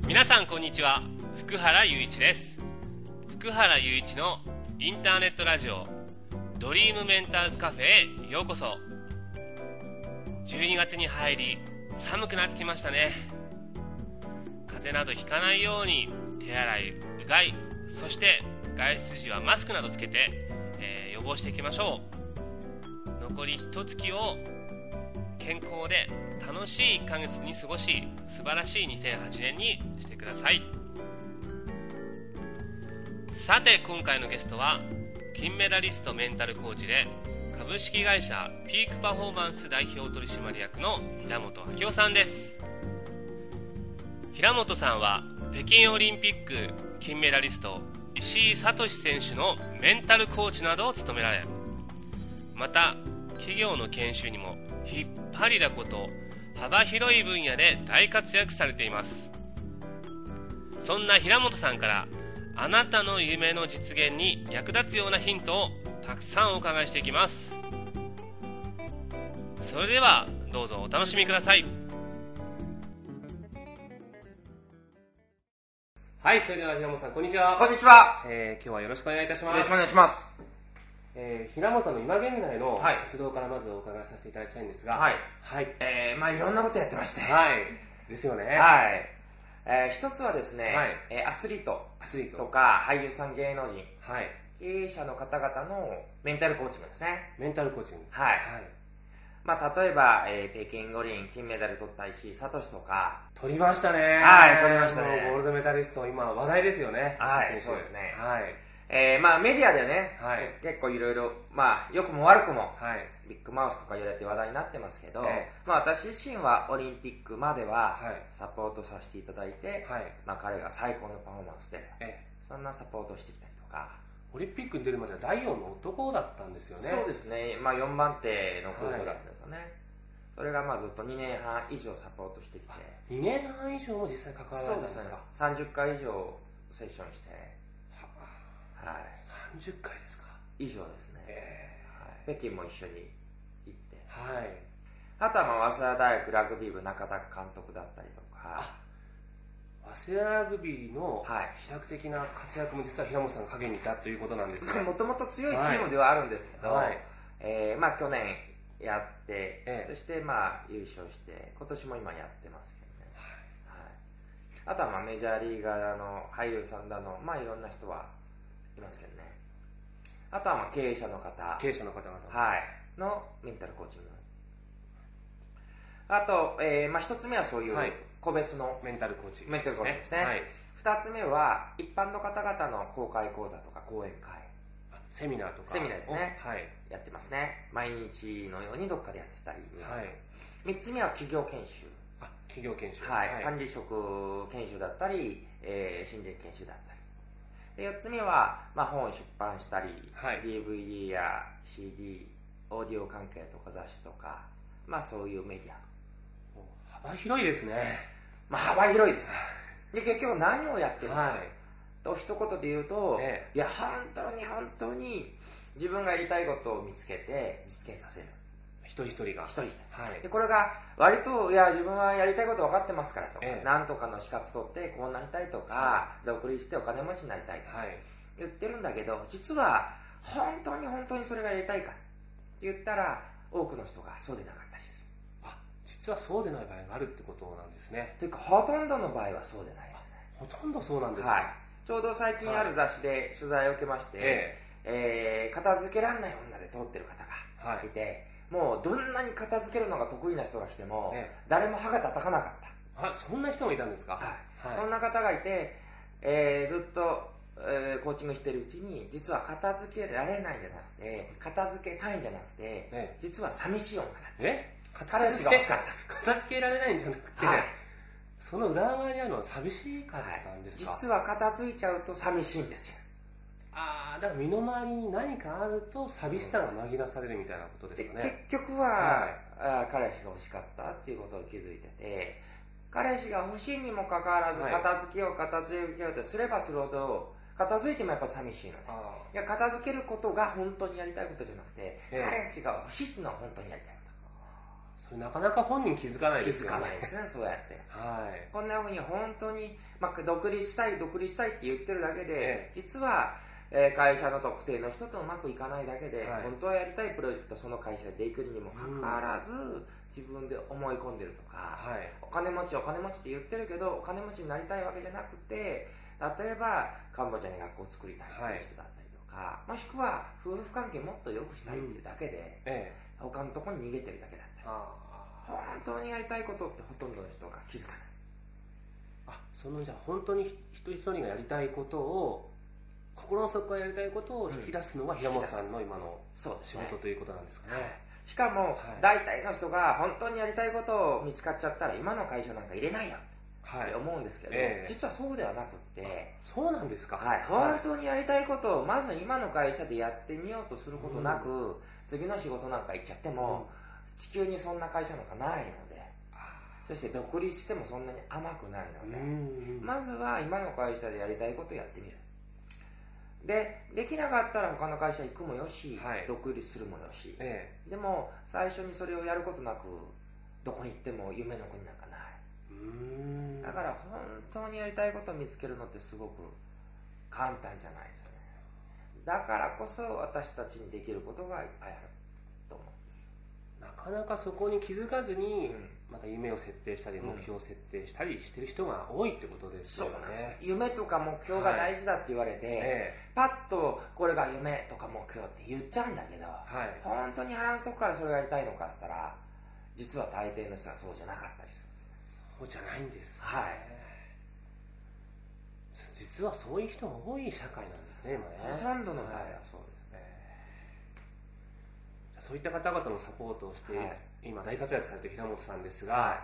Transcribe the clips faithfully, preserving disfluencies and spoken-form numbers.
皆さんこんにちは。福原雄一です。福原雄一のインターネットラジオドリームメンターズカフェへようこそ。じゅうにがつに入り寒くなってきましたね。風邪などひかないように手洗い、うがい、そして外出時はマスクなどつけて、えー、予防していきましょう。残り一月を健康で楽しいいっかげつに過ごし、素晴らしいにせんはちねんにしてください。さて今回のゲストは金メダリストメンタルコーチで株式会社ピークパフォーマンス代表取締役の平本明夫さんです。平本さんは北京オリンピック金メダリスト石井聡選手のメンタルコーチなどを務められ、また企業の研修にも引っ張りだこと幅広い分野で大活躍されています。そんな平本さんからあなたの夢の実現に役立つようなヒントをたくさんお伺いしていきます。それではどうぞお楽しみください。はい、それでは平本さんこんにちは。 こんにちは、 えー、今日はよろしくお願いいたします。 よろしくお願いします。 えー、平本さんの今現在のはい活動からまずお伺いさせていただきたいんですが、 はい、 はい、 えー、まあいろんなことやってまして、 はいですよね。 はい、えー、一つはですね、 はいえーアスリートアスリートとか俳優さん、芸能人、 はい、 経営者の方々のメンタルコーチングですね。 メンタルコーチング、 はい、 はい、 まあ例えば、えー、北京五輪金メダル取った石井聡とか、 取りましたね。 はい取りましたね。 もうゴールドメダリスト今話題ですよね。 はい選手そうですね。 はい、 えー、まあメディアでね、 はい、 結構いろいろ、まあ良くも悪くも、 はい、 ビッグマウスとか言われて話題になってますけど、 ええまあ私自身はオリンピックまでははいサポートさせていただいて、 はい、 まあ彼が最高のパフォーマンスで、 えそんなサポートしてきたりとか。 オリンピックに出るまではだいよんの男だったんですよね。 そうですね、まあよんばん手の候補だったんですよね。はい、それがまあずっとにねんはん以上サポートしてきて。 にねんはん以上も実際関わられたんですか。 そうですね、さんじゅっかい以上セッションして、 は、はい、さんじゅっかいですか。 以上ですね。 えーはい、北京も一緒に行って、 はい、 あとはまあ早稲田大学ラグビー部中田監督だったりとか、 早稲田ラグビーのはい飛躍的な活躍も実は平本さんが陰にいたということなんですね。 もともと強いチームではあるんですけど、 はい、 えーまあ、去年やって、 ええ、 そしてまあ優勝して今年も今やってますけどね、はいはい、あとはまあメジャーリーガーの俳優さんだの、まあいろんな人はいますけどね。あとはまあ経営者の方経営者の方々、 はい、のメンタルコーチング。あと、えーまあ、一つ目はそういう個別のメンタルコーチ、 メンタルコーチですね。はい、二つ目は一般の方々の公開講座とか講演会、 セミナーとかセミナーですね、 はい、やってますね。毎日のようにどっかでやってたり、 はい、 みっつめは企業研修、 あ企業研修、 はいはい、管理職研修だったり、えー、新人研修だったりで、よっつめは、まあ、本を出版したり、はい、ディーブイディー や シーディー、オーディオ関係とか雑誌とか、まあ、そういうメディア、 幅広いですね。 まあ、幅広いですね。で結局何をやってるのか、はい、と一言で言うと、ええ、いや本当に本当に自分がやりたいことを見つけて実現させる。 一人一人が一人一人、 はい、 でこれが割といや自分はやりたいこと分かってますからとか、 ええ、 なんとかの資格取ってこうなりたいとか、はい、独立してお金持ちになりたいとか、はい、言ってるんだけど、実は本当に本当にそれがやりたいかって言ったら多くの人がそうでなかったりする。 あ、実はそうでない場合があるってことなんですね。 というかほとんどの場合はそうでないですね。 ほとんどそうなんですか。 はい、ちょうど最近ある雑誌で取材を受けまして、はい、えー、片付けられない女で通ってる方がいて、はい、もうどんなに片付けるのが得意な人が来ても、ええ、誰も歯が叩かなかった。 あ、そんな人もいたんですか。 はいはい、そんな方がいて、えー、ずっと、えー、コーチングしてるうちに、実は片付けられないんじゃなくて、片付けたいんじゃなくて、ええ、実は寂しい女だった。 え彼氏が欲しかった。 片付けられないんじゃなくて、はい、その裏側にあるのは寂しかったんですか。 はい、実は片付いちゃうと寂しいんですよ。 ああ、だから身の回りに何かあると寂しさが紛らされるみたいなことですかね。 結局は、はい、あ彼氏が欲しかったっていうことを気づいてて、彼氏が欲しいにもかかわらず片付けよう片付けようとすればするほど片付いてもやっぱ寂しいので、いや片付けることが本当にやりたいことじゃなくて、ええ、彼氏が欲しいっていうのは本当にやりたいこそれなかなか本人気づかないですよね。 気づかないですね、そうやって。 はい。 こんな風に本当に、まあ、独立したい、独立したいって言ってるだけで、 ええ、 実は、えー、会社の特定の人とうまくいかないだけで、 はい、 本当はやりたいプロジェクトその会社でできるにもかかわらず、うん、自分で思い込んでるとか、はい、お金持ちお金持ちって言ってるけどお金持ちになりたいわけじゃなくて、例えばカンボジアに学校を作りたいっていう人だったりとか、はい、もしくは夫婦関係もっと良くしたいっていうだけで、うんええ、他のところに逃げてるだけだったり、本当にやりたいことってほとんどの人が気づかない。 あ、そのじゃあ本当に一人一人がやりたいことを、心の底からやりたいことを引き出すのが平本さんの今の仕事ということなんですかね。はい、 しかも、はい、大体の人が本当にやりたいことを見つかっちゃったら今の会社なんか入れないよって思うんですけど、はいえー、実はそうではなくってそうなんですか、 はい、本当にやりたいことをまず今の会社でやってみようとすることなく、うん、次の仕事なんか行っちゃっても、うん、地球にそんな会社なんかないので、そして独立してもそんなに甘くないので、うん、まずは今の会社でやりたいことをやってみる。で、できなかったら他の会社行くもよし、はい、独立するもよし、ええ、でも最初にそれをやることなくどこに行っても夢の国なんかない。うーん、だから本当にやりたいことを見つけるのってすごく簡単じゃないですよね。だからこそ私たちにできることがいっぱいあると思うんです。 なかなかそこに気づかずに、うん、また夢を設定したり目標を設定したりしてる人が多いってことですよね。 そうなんです。夢とか目標が大事だって言われて、はいええ、パッとこれが夢とか目標って言っちゃうんだけど、はい、本当に腹の底からそれをやりたいのかって言ったら実は大抵の人はそうじゃなかったりするんですね。 そうじゃないんです、ね、 はい。 実はそういう人が多い社会なんですね、今ね。 ほとんどの場合はそうですね。 そういった方々のサポートをして、はい、今大活躍されている平本さんですが、はい、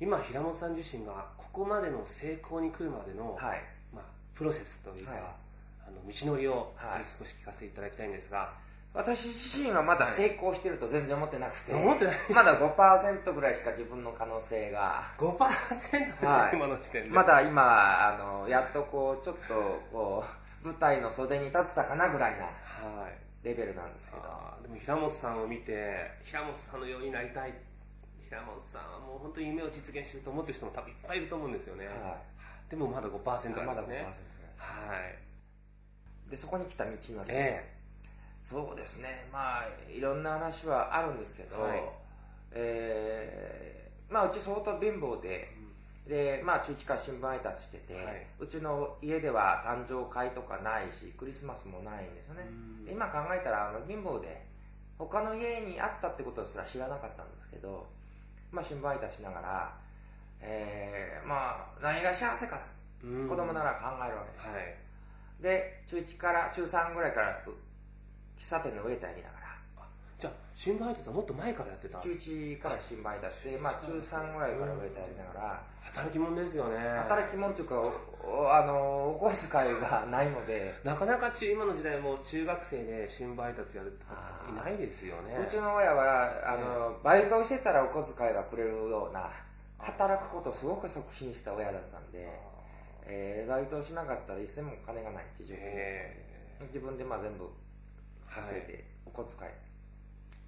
今平本さん自身がここまでの成功に来るまでの、はい、まあ、プロセスというか、はい、あの道のりを少し聞かせていただきたいんですが、 私自身はまだ成功してると全然思ってなくて、 思ってないまだ ごパーセント ぐらいしか自分の可能性がごパーセント ですね、はい、今の時点でまだ今あのやっとこうちょっとこう舞台の袖に立ってたかなぐらいなレベルなんですけど、 はい、でも平本さんを見て平本さんのようになりたい、平本さんはもう本当に夢を実現してると思ってる人も多分いっぱいいると思うんですよね、はい、でもまだ ごパーセント なんですね。 まだ ごパーセント です、はい、でそこに来た道のり、えーそうですね、まあいろんな話はあるんですけど、はい、えー、まあうち相当貧乏で、うん、でまあ中1から新聞配達してて、はい、うちの家では誕生会とかないしクリスマスもないんですよね。で今考えたらあの貧乏で他の家にあったってことすら知らなかったんですけど、まあ新聞配達しながら、えー、まあ何が幸せか子供なら考えるわけです、はい、で中いちから中さんぐらいから喫茶店のウェイターやりながら。 じゃあ新聞配達はもっと前からやってた？ 中いちから新聞配達で、まあ、中さんぐらいからウェイターやりながら、 働き者ですよね。 働き者というかあのお小遣いがないのでなかなか今の時代も中学生で新聞配達やるって方いないですよね。 うちの親はあの、えー、バイトをしてたらお小遣いがくれるような働くことをすごく促進した親だったんで、えー、バイトをしなかったら一銭も金がないっていう状況で、えー、自分でまあ全部稼いでお小遣い、はい、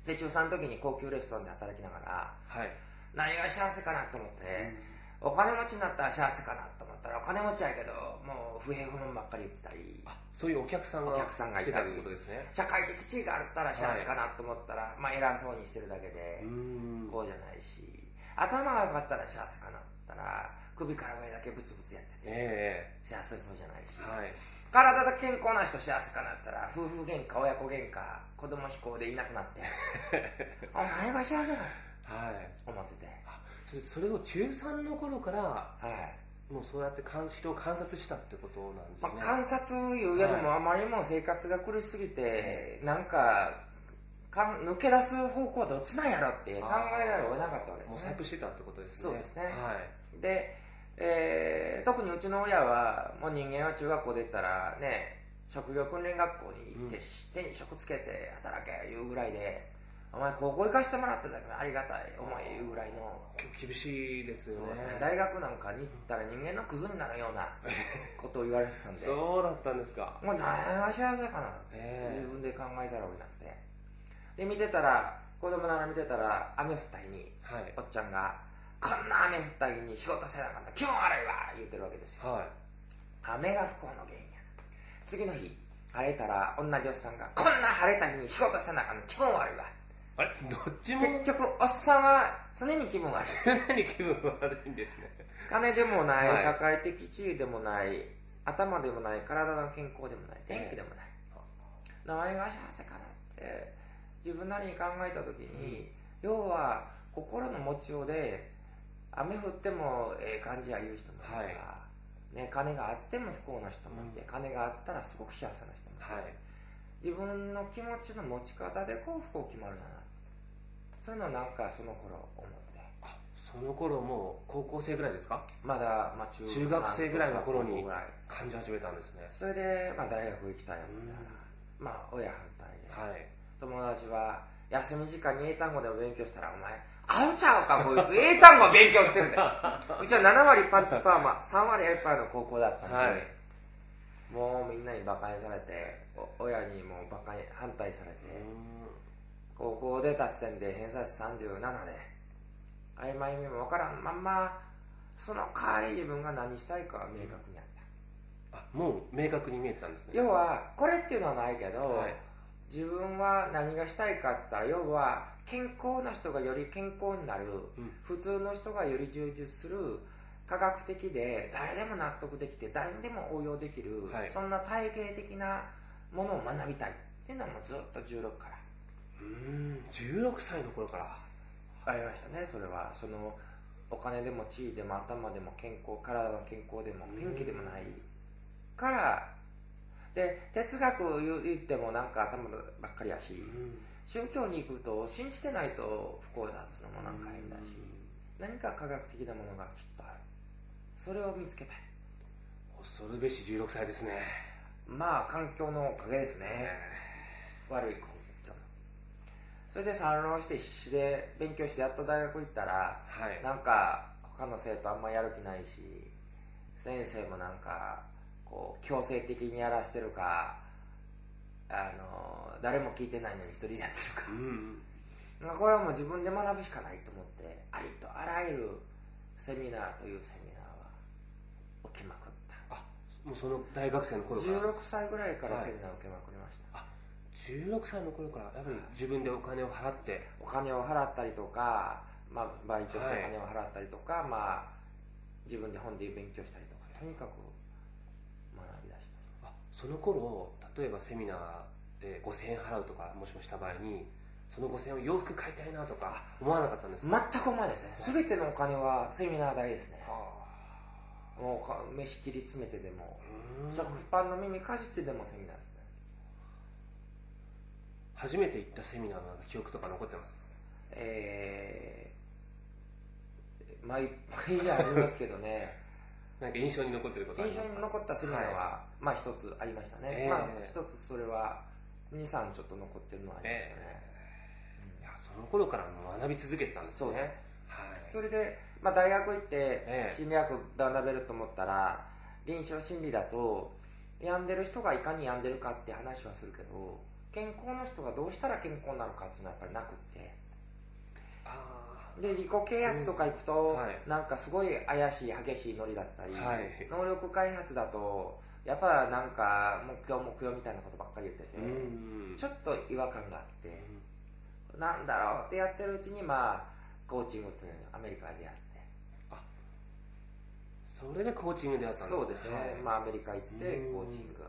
で中さんの時に高級レストランで働きながら、はい、何が幸せかなと思って、うん、お金持ちになったら幸せかなと思ったらお金持ちやけどもう不平不満ばっかり言ってたり、 あそういうお客さんが来てたってことですね。 社会的地位があったら幸せかなと思ったら、はい、まあ偉そうにしてるだけでこうじゃないし、頭が良かったら幸せかなと思ったら首から上だけブツブツやってて、えー、幸せそうじゃないし、はい、体が健康な人幸せかなって言ったら夫婦喧嘩親子喧嘩子供飛行でいなくなってあ何が幸せかな、はい、思ってて、 あ そ, れそれを中さんの頃から、はい、もうそうやって人を観察したってことなんですね。 まあ、観察いうよりもあまりにも生活が苦しすぎて、はい、なんかか抜け出す方向はどっちなんやろって考えられなかったわけですね。 模索してたってことですね。 そうですね、はい、でえー、特にうちの親はもう人間は中学校出たらね職業訓練学校に行って、うん、手に職つけて働けいうぐらいで、お前高校行かせてもらっただけありがたいお前いうぐらいの厳しいですよ ね, ね大学なんかに行ったら人間のクズになるようなことを言われてたんでそうだったんですか。 もう何が幸せかなって自分で考えざるを得なくて、 で見てたら子供ながら見てたら雨降った日に、はい、おっちゃんがこんな雨降った日に仕事せなかった気分悪いわ言ってるわけですよ、はい、雨が不幸の原因や。次の日晴れたら同じおっさんがこんな晴れた日に仕事せなかった気分悪いわ。 あれどっちも結局おっさんは常に気分悪い常に気分悪いんですね。 金でもない、はい、社会的地位でもない、頭でもない、体の健康でもない、天気でもない、えー、名前が幸せかなって自分なりに考えた時に、うん、要は心の持ちようで雨降ってもええ感じや言う人もいるから、はいね、金があっても不幸な人もいて、うん、金があったらすごく幸せな人もいて、はい、自分の気持ちの持ち方でこう不幸決まるんだな、そういうのをなんかその頃思って。 あ、その頃もう高校生ぐらいですか？ まだ、まあ、 中, 中学生ぐらいの頃に感じ始めたんですね。 それで、まあ、大学行きたい思ったら、うん、まあ親反対で、はい、友達は休み時間に英単語でも勉強したらお前アホちゃうかこいつ英単語勉強してるんだようちはななわりパンチパーマさんわりエッパーの高校だったんで、はい、もうみんなにバカにされて親にもバカに反対されて、高校出た時点で偏差値さんじゅうななで曖昧にも分からんまんま、その代わり自分が何したいかは明確にあった、 あ、もう明確に見えてたんですね。 要はこれっていうのはないけど、はい、自分は何がしたいかって言ったら、要は健康な人がより健康になる、うん、普通の人がより充実する、科学的で誰でも納得できて誰にでも応用できる、はい、そんな体系的なものを学びたいっていうのもずっとじゅうろくから。 うーん、じゅうろくさいの頃からありましたね。それはそのお金でも地位でも頭でも健康、体の健康でも元気でもないから。で哲学言ってもなんか頭ばっかりやし、宗教に行くと信じてないと不幸だっていうのもなんか変だし、何か科学的なものがきっとある、それを見つけたい。 恐るべしじゅうろくさいですね。 まあ環境のおかげですね、悪い環境。それで参浪して必死で勉強してやっと大学行ったら、はい、なんか他の生徒あんまやる気ないし、先生もなんかこう強制的にやらしてるか、あの誰も聞いてないのに一人でやってるか、うんうん、これはもう自分で学ぶしかないと思って、ありとあらゆるセミナーというセミナーは受けまくった。 あ、もうその大学生の頃からじゅうろくさいぐらいからセミナー受けまくりました、 はい、じゅうろくさいの頃からやっぱり自分でお金を払って、 お金を払ったりとか、まあ、バイトしてお金を払ったりとか、はい、まあ、自分で本で勉強したりとか、とにかく学び出しました。 あ、その頃例えばセミナーでごせんえん払うとかもしもした場合に、そのごせんえんを洋服買いたいなとか思わなかったんですか？ 全く思わないですね。全てのお金はセミナー代ですね。もう飯切り詰めてでも食パンの耳かじってでもセミナーですね。 初めて行ったセミナーの記憶とか残ってますか？ えー、まあいっぱいありますけどねなんか印象に残ってることありますか？ 印象に残ったセミナーは、はい、まあ一つありましたね、えー、まあ一つそれはに、さんちょっと残ってるのはありましたね、 えー、いやその頃から学び続けてたんですね。 そうね、はい、それで、まあ、大学行って心理学学べると思ったら、臨床心理だと病んでる人がいかに病んでるかって話はするけど、健康の人がどうしたら健康になるかっていうのはやっぱりなくって、あで自己啓発とか行くと、うんはい、なんかすごい怪しい激しいノリだったり、はい、能力開発だとやっぱなんか目標目標みたいなことばっかり言ってて、うん、ちょっと違和感があって、うん、なんだろうってやってるうちに、まあコーチングっていうのアメリカでやって、 あ、それでコーチングでやったんですか？ そうですね、はい、まあアメリカ行ってコーチング、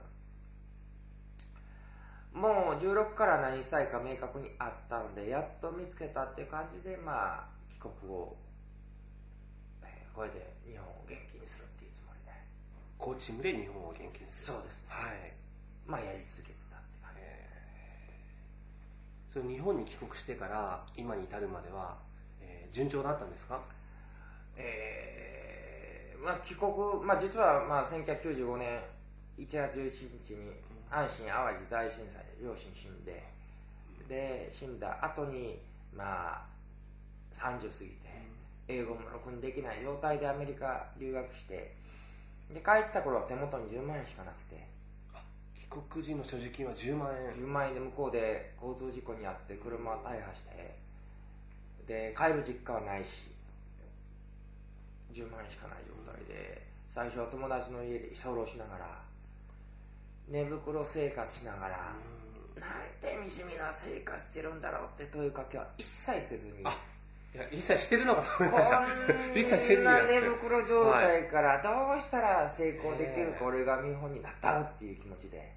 もうじゅうろくから何したいか明確にあったんで、やっと見つけたっていう感じで、まあ帰国後、えー、これで日本を元気にするっていうつもりで。 コーチングで日本を元気にする。 そうですね、はい、まあやり続けてたって感じですね。 それ日本に帰国してから今に至るまでは、えー、順調だったんですか？ えーまあ、帰国、まあ、実はまあせんきゅうひゃくきゅうじゅうごねんいちがつじゅうしちにちに阪神・淡路大震災で両親死んで、で死んだ後にまあさんじゅう過ぎて英語もろくにできない状態でアメリカ留学して、で帰った頃は手元にじゅうまんえんしかなくて、 あ、帰国人の所持金はじゅうまんえん。 じゅうまんえんで向こうで交通事故に遭って車を大破して、で帰る実家はないしじゅうまんえんしかない状態で、最初は友達の家で居候しながら寝袋生活しながら、なんて惨めな生活してるんだろうって問いかけは一切せずに、 あ、いや一切してるのかと思いました。一切せずにこんな寝袋状態からどうしたら成功できるか、俺が見本になったっていう気持ちで、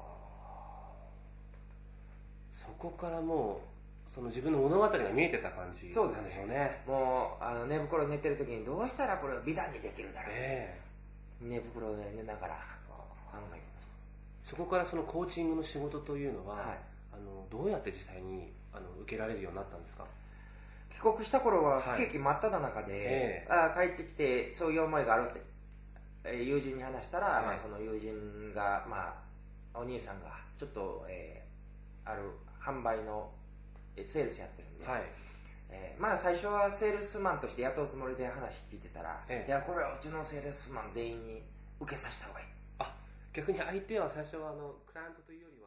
そこからもうその自分の物語が見えてた感じなんでしょうね。 もうあの寝袋寝てる時にどうしたらこれを美談にできるだろう、えー、寝袋で寝ながら考えてました。 そこからそのコーチングの仕事というのは、はい、あのどうやって実際にあの受けられるようになったんですか？ 帰国した頃は不景気真っ只中で、はい、あ帰ってきてそういう思いがあるって友人に話したら、はい、まあ、その友人が、まあ、お兄さんがちょっと、えー、ある販売のセールスやってるんで、はい、えー、まあ最初はセールスマンとして雇うつもりで話聞いてたら、ええ、いやこれはうちのセールスマン全員に受けさせた方がいい。 あ、逆に相手は最初はあのクライアントというよりは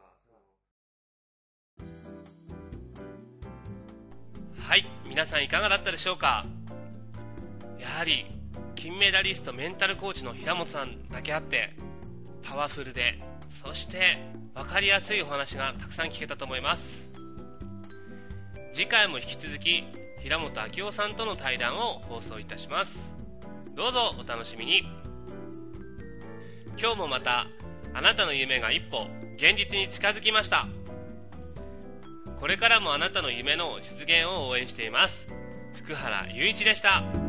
はい、皆さんいかがだったでしょうか。やはり金メダリストメンタルコーチの平本さんだけあってパワフルで、そして分かりやすいお話がたくさん聞けたと思います。次回も引き続き平本明夫さんとの対談を放送いたします。どうぞお楽しみに。今日もまたあなたの夢が一歩現実に近づきました。これからもあなたの夢の実現を応援しています。福原雄一でした。